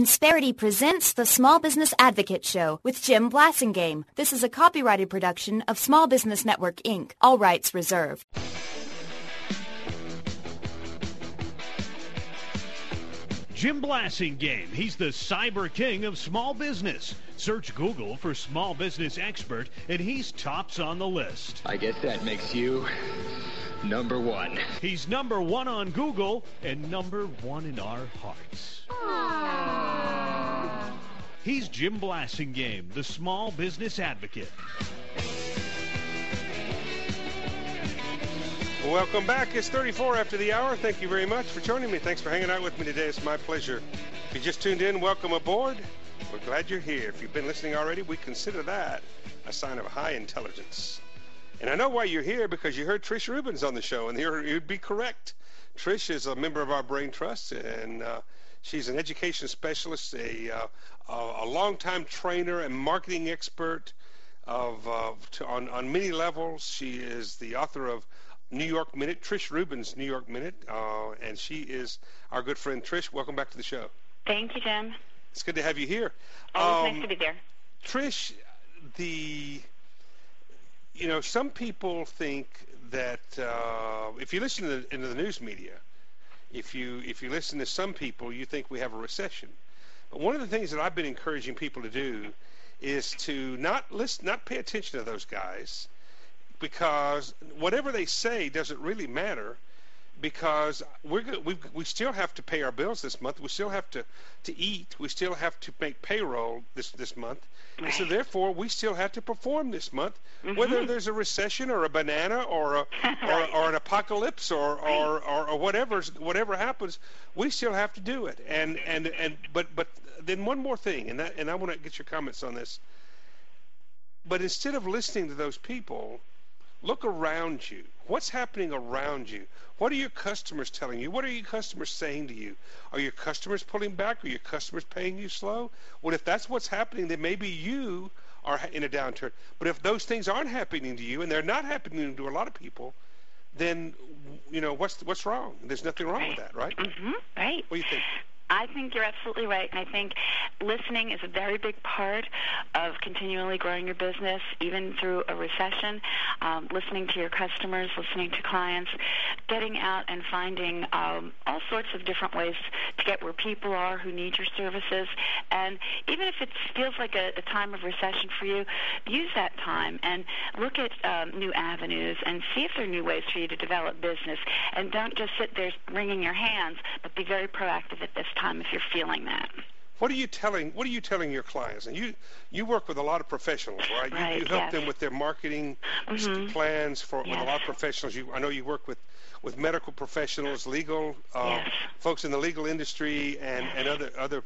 Insperity presents the Small Business Advocate Show with Jim Blasingame. This is a copyrighted production of Small Business Network, Inc. All rights reserved. Jim Blasingame, he's the cyber king of small business. Search Google for small business expert, and he's tops on the list. I guess that makes you number one. He's number one on Google and number one in our hearts. Aww. He's Jim Blasingame, the small business advocate. Welcome back. It's 34 after the hour. Thank you very much for joining me. Thanks for hanging out with me today. It's my pleasure. If you just tuned in, welcome aboard. We're glad you're here. If you've been listening already, we consider that a sign of high intelligence. And I know why you're here, because you heard Trish Rubins on the show, and you'd be correct. Trish is a member of our Brain Trust, and she's an education specialist, a longtime trainer and marketing expert on many levels. She is the author of New York Minute, Trish Rubins' New York Minute, and she is our good friend. Trish, welcome back to the show. Thank you, Jim. It's good to have you here. Always nice to be there. Trish, some people think that if you listen into the news media, if you listen to some people, you think we have a recession. But one of the things that I've been encouraging people to do is to not pay attention to those guys, because whatever they say doesn't really matter, because we still have to pay our bills this month. We still have to eat. We still have to make payroll this month. Right. And so therefore, we still have to perform this month, whether there's a recession or a banana or or an apocalypse or whatever happens, we still have to do it. But then one more thing, and I want to get your comments on this. But instead of listening to those people, look around you. What's happening around you? What are your customers telling you? What are your customers saying to you? Are your customers pulling back? Are your customers paying you slow? Well, if that's what's happening, then maybe you are in a downturn. But if those things aren't happening to you, and they're not happening to a lot of people, then what's wrong? There's nothing wrong with that, right? Right. What do you think? I think you're absolutely right, and I think listening is a very big part of continually growing your business, even through a recession. Listening to your customers, listening to clients, getting out and finding all sorts of different ways to get where people are who need your services. And even if it feels like a time of recession for you, use that time and look at new avenues and see if there are new ways for you to develop business. And don't just sit there wringing your hands, but be very proactive at this time if you're feeling that. What are you telling your clients? And you work with a lot of professionals, right? You help them with their marketing plans with a lot of professionals. I know you work with medical professionals, legal folks in the legal industry, and other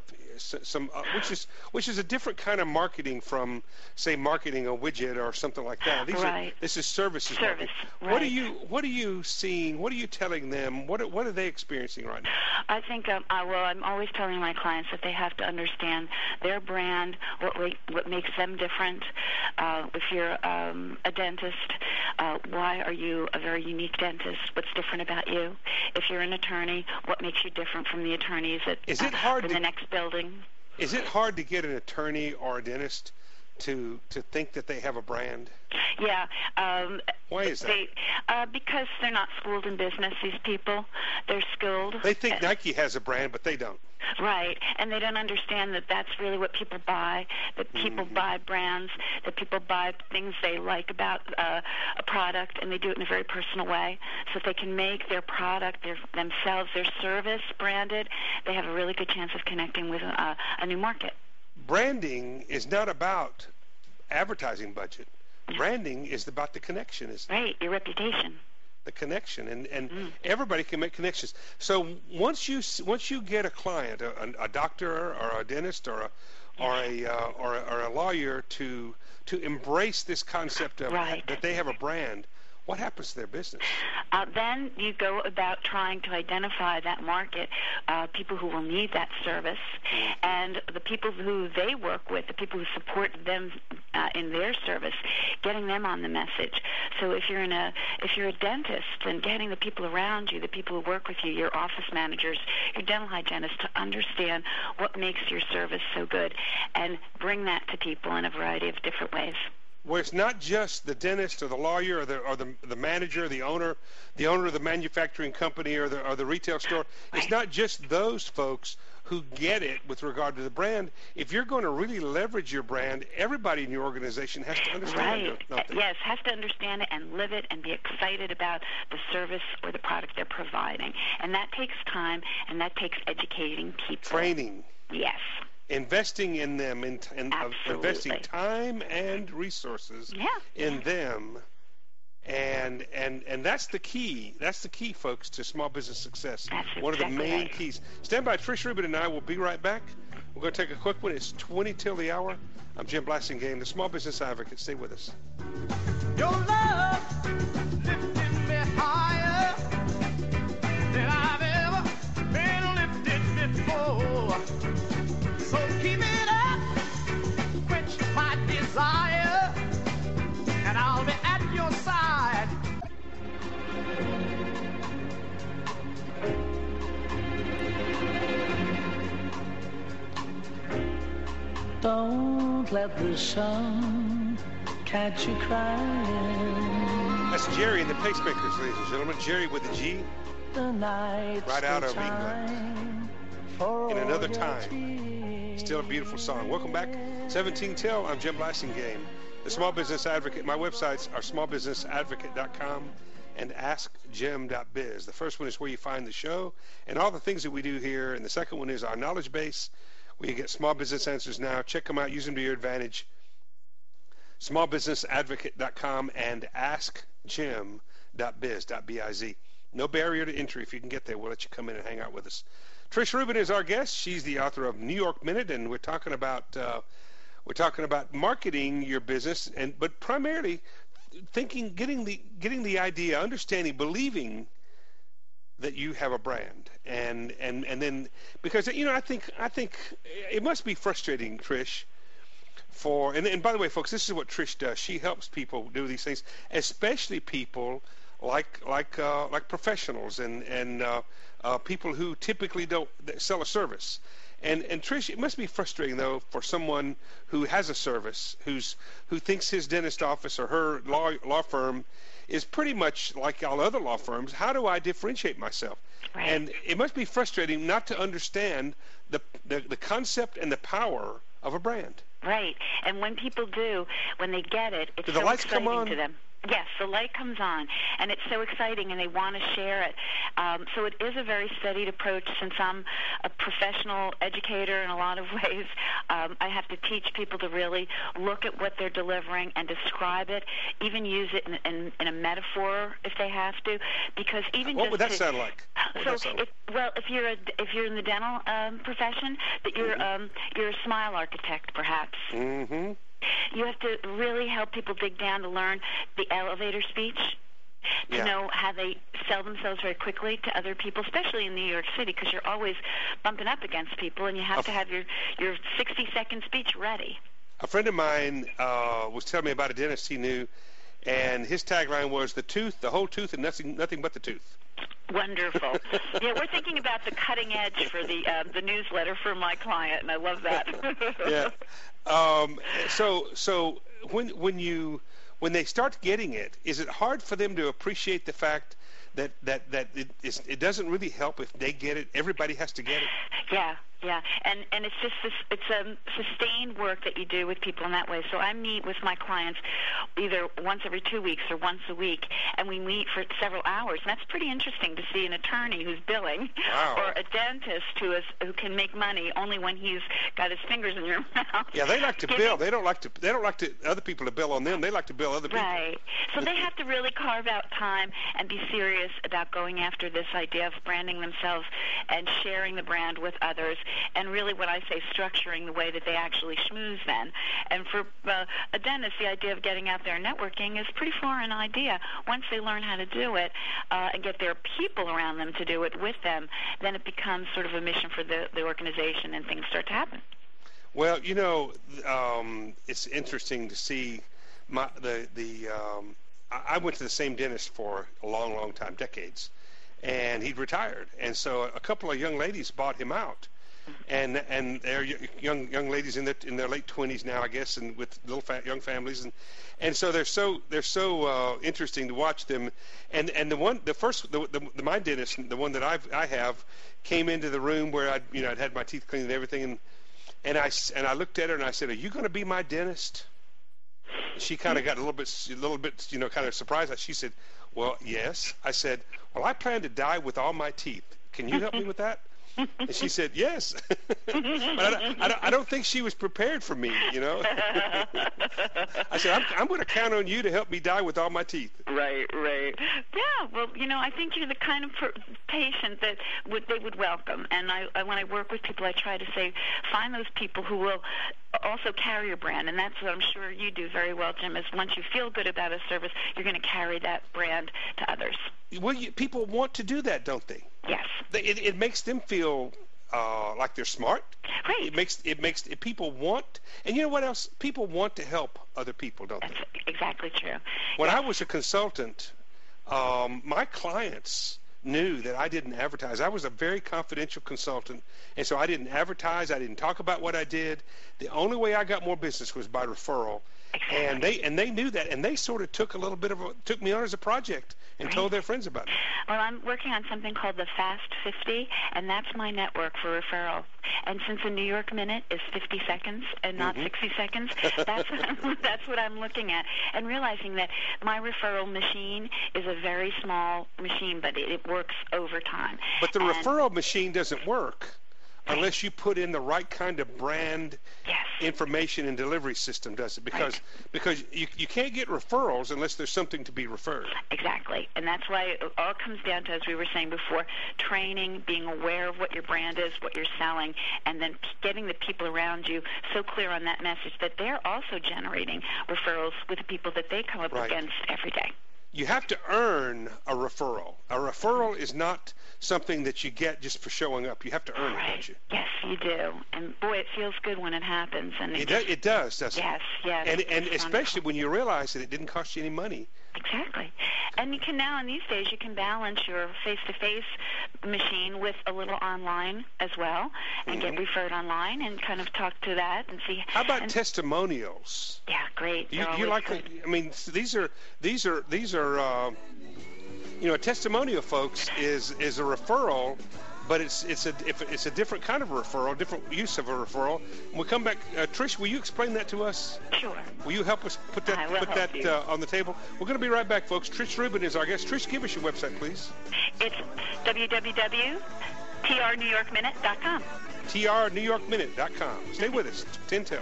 which is a different kind of marketing from, say, marketing a widget or something like that. This is services. Marketing. Right. What are you seeing? What are you telling them? What are they experiencing right now? I think I'm always telling my clients that they have to understand their brand, what makes them different. If you're a dentist, why are you a very unique dentist? What's different about you? If you're an attorney, what makes you different from the attorneys in the next building? Is it hard to get an attorney or a dentist to think that they have a brand? Yeah. Why is that? Because they're not schooled in business, these people. They're skilled. They think Nike has a brand, but they don't. Right, and they don't understand that that's really what people buy, that people buy brands, that people buy things they like about a product, and they do it in a very personal way. So if they can make their product, themselves, their service branded, they have a really good chance of connecting with a new market. Branding is not about advertising budget. Branding is about the connection. Right, your reputation. The connection, and everybody can make connections. So once you get a client, a doctor or a dentist or a lawyer to embrace this concept of that they have a brand, what happens to their business? Then you go about trying to identify that market, people who will need that service, and the people who they work with, the people who support them in their service, getting them on the message. So if you're a dentist, then getting the people around you, the people who work with you, your office managers, your dental hygienists, to understand what makes your service so good and bring that to people in a variety of different ways. Where it's not just the dentist or the lawyer or the manager, the owner of the manufacturing company or the retail store. Right. It's not just those folks who get it with regard to the brand. If you're going to really leverage your brand, everybody in your organization has to understand it. Right. Yes, has to understand it and live it and be excited about the service or the product they're providing. And that takes time, and that takes educating people. Training. Yes. Investing in them, investing time and resources in them, and that's the key. That's the key, folks, to small business success. That's one of the exactly main right. keys. Stand by. Trish Rubin and I will be right back. We're going to take a quick one. It's 20 till the hour. I'm Jim Blasingame, the Small Business Advocate. Stay with us. Your love lifted me higher than I've ever been lifted before. So keep it up, quench my desire, and I'll be at your side. Don't let the sun catch you crying. That's Jerry and the Pacemakers, ladies and gentlemen. Jerry with a G, right out of England. In another time. Still a beautiful song. Welcome back. 17 till. I'm Jim Blasingame, the Small Business Advocate. My websites are smallbusinessadvocate.com and askjim.biz. The first one is where you find the show and all the things that we do here. And the second one is our knowledge base, where you get small business answers now. Check them out. Use them to your advantage. Smallbusinessadvocate.com and askjim.biz. No barrier to entry. If you can get there, we'll let you come in and hang out with us. Trish Rubin is our guest. She's the author of New York Minute, and we're talking about marketing your business, but primarily thinking, getting the idea, understanding, believing that you have a brand, and then because I think it must be frustrating, Trish. And by the way, folks, this is what Trish does. She helps people do these things, especially people like professionals and people who typically don't sell a service. And Trish, it must be frustrating though for someone who has a service, who thinks his dentist office or her law firm is pretty much like all other law firms. How do I differentiate myself? Right. And it must be frustrating not to understand the concept and the power of a brand. Right. And when people do, when they get it, it's so exciting come on? to them. Yes, the light comes on, and it's so exciting, and they want to share it. So it is a very studied approach. Since I'm a professional educator in a lot of ways, I have to teach people to really look at what they're delivering and describe it, even use it in a metaphor if they have to, because even what would that sound like? If you're in the dental profession, that you're a smile architect, perhaps. Mm-hmm. You have to really help people dig down to learn the elevator speech, to know how they sell themselves very quickly to other people, especially in New York City, because you're always bumping up against people, and you have to have your 60-second speech ready. A friend of mine was telling me about a dentist he knew, and his tagline was the whole tooth, and nothing but the tooth. Wonderful. Yeah, we're thinking about the cutting edge for the newsletter for my client, and I love that. Yeah. So when they start getting it, is it hard for them to appreciate the fact that it doesn't really help if they get it? Everybody has to get it. Yeah, and it's just it's sustained work that you do with people in that way. So I meet with my clients either once every 2 weeks or once a week, and we meet for several hours. And that's pretty interesting to see an attorney who's billing, or a dentist who can make money only when he's got his fingers in your mouth. Yeah, they like to bill. They don't like other people to bill on them. They like to bill other people. Right. So they have to really carve out time and be serious about going after this idea of branding themselves and sharing the brand with others. And really, what I say, structuring the way that they actually schmooze then. And for a dentist, the idea of getting out there and networking is a pretty foreign idea. Once they learn how to do it and get their people around them to do it with them, then it becomes sort of a mission for the organization, and things start to happen. Well, it's interesting to see I went to the same dentist for a long, long time, decades, and he'd retired. And so a couple of young ladies bought him out. And they're young ladies in their late 20s now, I guess, and with little young families, and so they're so interesting to watch them. And my dentist, the one that I have, came into the room where I'd had my teeth cleaned and everything, and I looked at her and I said, "Are you going to be my dentist?" She kind of got a little bit kind of surprised. She said, "Well, yes." I said, "Well, I plan to die with all my teeth. Can you help me with that?" And she said, "Yes." But I don't think she was prepared for me, I said, I'm going to count on you to help me die with all my teeth. Right. Yeah, well, I think you're the kind of patient that they would welcome. And when I work with people, I try to say, find those people who will also carry your brand. And that's what I'm sure you do very well, Jim, is once you feel good about a service, you're going to carry that brand to others. Well, people want to do that, don't they? Yes. It makes them feel like they're smart. Right. It makes people want, and you know what else? People want to help other people, don't they? That's exactly true. When I was a consultant, my clients knew that I didn't advertise. I was a very confidential consultant, and so I didn't advertise. I didn't talk about what I did. The only way I got more business was by referral. Exactly. And they knew that, and they sort of took me on as a project and told their friends about it. Well, I'm working on something called the Fast 50, and that's my network for referral. And since the New York Minute is 50 seconds and not 60 seconds, that's what I'm looking at, and realizing that my referral machine is a very small machine, but it works over time. But the referral machine doesn't work unless you put in the right kind of brand information and delivery system, does it? Because you can't get referrals unless there's something to be referred. Exactly. And that's why it all comes down to, as we were saying before, training, being aware of what your brand is, what you're selling, and then getting the people around you so clear on that message that they're also generating referrals with the people that they come up against every day. You have to earn a referral. A referral is not something that you get just for showing up. You have to earn it, don't you? Yes, you do. And boy, it feels good when it happens. And it does, doesn't it? Yes. And especially when you realize that it didn't cost you any money. Exactly. And you can now, in these days, you can balance your face-to-face machine with a little online as well, and get referred online and kind of talk to that and see. How about testimonials? Yeah, great. You like? I mean, these are. A testimonial, folks, is a referral, but it's a different kind of a referral, different use of a referral. When we come back, Trish, will you explain that to us? Sure. Will you help us put that on the table? We're going to be right back, folks. Trish Rubin is our guest. Trish, give us your website, please. It's www.trnewyorkminute.com. trnewyorkminute.com. Stay with us. 10 till.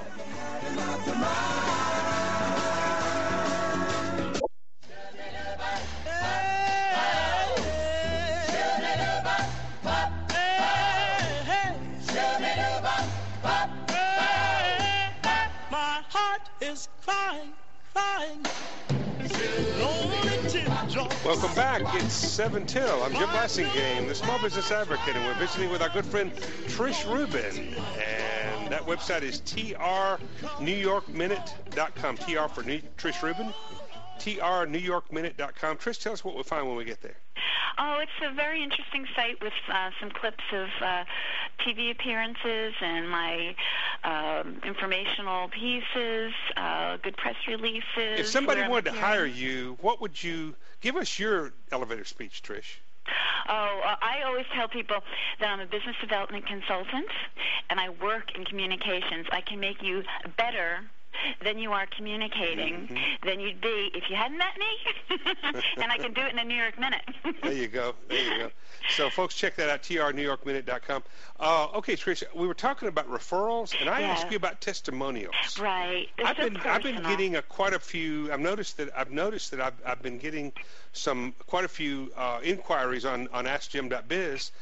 Is crying. Welcome back. It's 7 till. I'm Jim Blassingame, the Small Business Advocate, and we're visiting with our good friend Trish Rubin. And that website is trnewyorkminute.com. TR for Trish Rubin. trnewyorkminute.com. Trish, tell us what we'll find when we get there. Oh, it's a very interesting site with some clips of TV appearances and my informational pieces, good press releases. If somebody wanted to hire you, what would you give us your elevator speech, Trish? I always tell people that I'm a business development consultant and I work in communications. I can make you better than you are communicating than you'd be if you hadn't met me. And I can do it in a New York Minute. There you go. So, folks, check that out, trnewyorkminute.com. Okay, Trish, we were talking about referrals, and I asked you about testimonials. Right. I've been getting quite a few. I've noticed that I've been getting quite a few inquiries on AskJim.biz.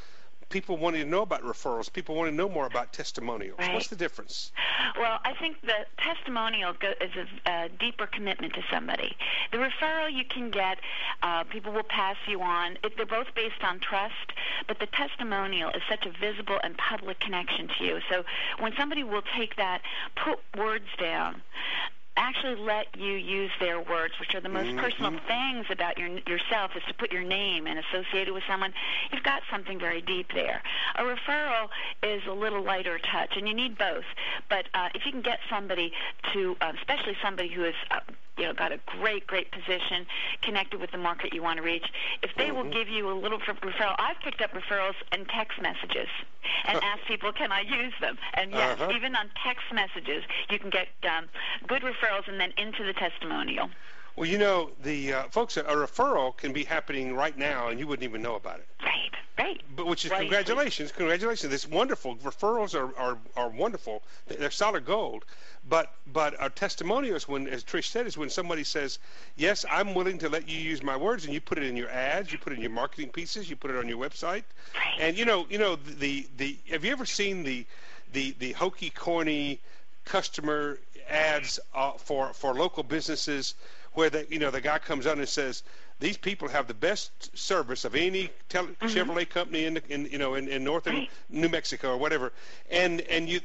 people wanting to know about referrals, people wanting to know more about testimonials. Right. What's the difference? Well, I think the testimonial is a deeper commitment to somebody. The referral you can get, people will pass you on. They're both based on trust, but the testimonial is such a visible and public connection to you. So when somebody will take that, put words down, actually let you use their words, which are the most personal things about yourself, is to put your name and associate it with someone. You've got something very deep there. A referral is a little lighter touch, and you need both. But if you can get somebody to, especially somebody who has got a great position, connected with the market you want to reach, if they will give you a little referral. I've picked up referrals and text messages and asked people, can I use them? And yes, even on text messages, you can get good referrals and then into the testimonial. Well, the folks, a referral can be happening right now, and you wouldn't even know about it. Right. But which is congratulations. It's wonderful. Referrals are wonderful. They're solid gold. But our testimonials, when, as Trish said, is when somebody says, yes, I'm willing to let you use my words, and you put it in your ads, you put it in your marketing pieces, you put it on your website. Right. And the have you ever seen the hokey, corny customer ads for local businesses where the guy comes on and says, these people have the best service of any Chevrolet company in northern New Mexico or whatever, and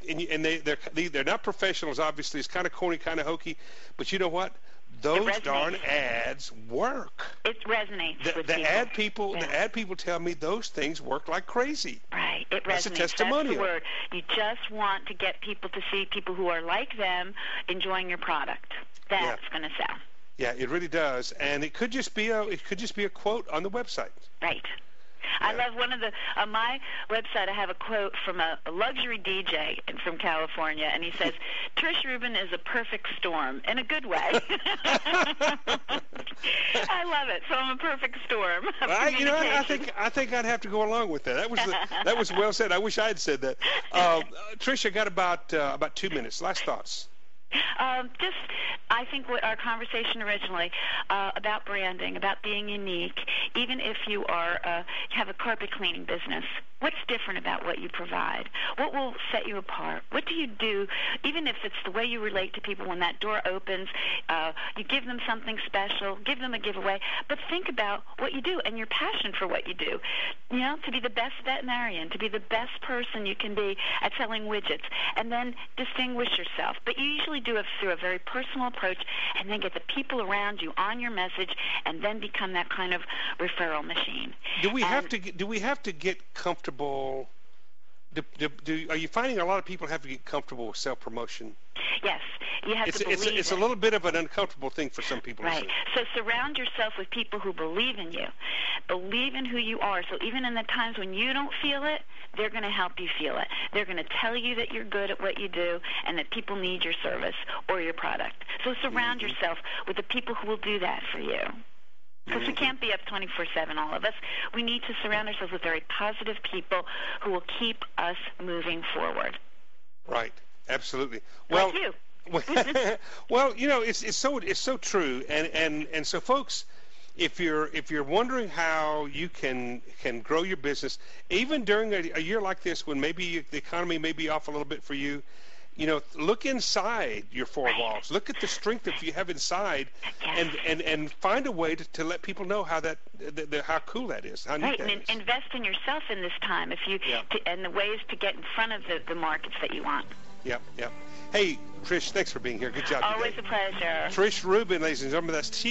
they're not professionals. Obviously, it's kind of corny, kind of hokey, but you know what? Those darn ads work. It resonates with people. The ad people tell me those things work like crazy. Right. It resonates. That's a testimonial. That's the word. You just want to get people to see people who are like them enjoying your product. That's going to sell. Yeah, it really does, and it could just be a quote on the website. Right. I love on my website I have a quote from a luxury DJ from California, and he says, Trish Rubin is a perfect storm, in a good way. I love it. So I'm a perfect storm. I think I'd have to go along with that. That was well said. I wish I had said that. Trish, I got about 2 minutes. Last thoughts. I think what our conversation originally about branding, about being unique, even if you have a carpet cleaning business, what's different about what you provide? What will set you apart? What do you do, even if it's the way you relate to people when that door opens, you give them something special, give them a giveaway, but think about what you do and your passion for what you do. To be the best veterinarian, to be the best person you can be at selling widgets, and then distinguish yourself. But you usually do it through a very personal approach, and then get the people around you on your message, and then become that kind of referral machine. Do we have to get comfortable? Are you finding a lot of people have to get comfortable with self-promotion? Yes, you have to believe it's a little bit of an uncomfortable thing for some people. Right. So surround yourself with people who believe in you, believe in who you are. So even in the times when you don't feel it, they're going to help you feel it. They're going to tell you that you're good at what you do and that people need your service or your product. So surround yourself with the people who will do that for you. Because we can't be up 24/7, all of us. We need to surround ourselves with very positive people who will keep us moving forward. Right. Absolutely. Like you. Well, it's so true, and so folks, if you're wondering how you can grow your business, even during a year like this when maybe the economy may be off a little bit for you, look inside your four walls. Look at the strength that you have inside, and find a way to let people know how how cool that is. How neat that is. Invest in yourself in this time, and the ways to get in front of the markets that you want. Yep. Hey, Trish, thanks for being here. Good job. Always today. A pleasure. Trish Rubin, ladies and gentlemen. That's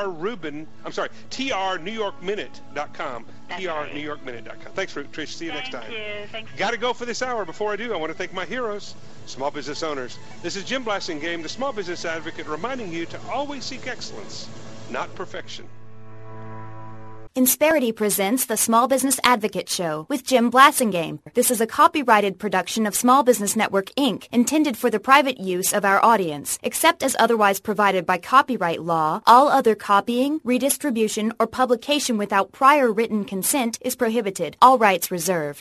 trnewyorkminute.com. trnewyorkminute.com. Thanks, Trish. See you next time. Thank you. Thanks. Got to go for this hour. Before I do, I want to thank my heroes, small business owners. This is Jim Blasingame, the small business advocate, reminding you to always seek excellence, not perfection. Insperity presents the Small Business Advocate Show with Jim Blasingame. This is a copyrighted production of Small Business Network, Inc., intended for the private use of our audience. Except as otherwise provided by copyright law, all other copying, redistribution, or publication without prior written consent is prohibited. All rights reserved.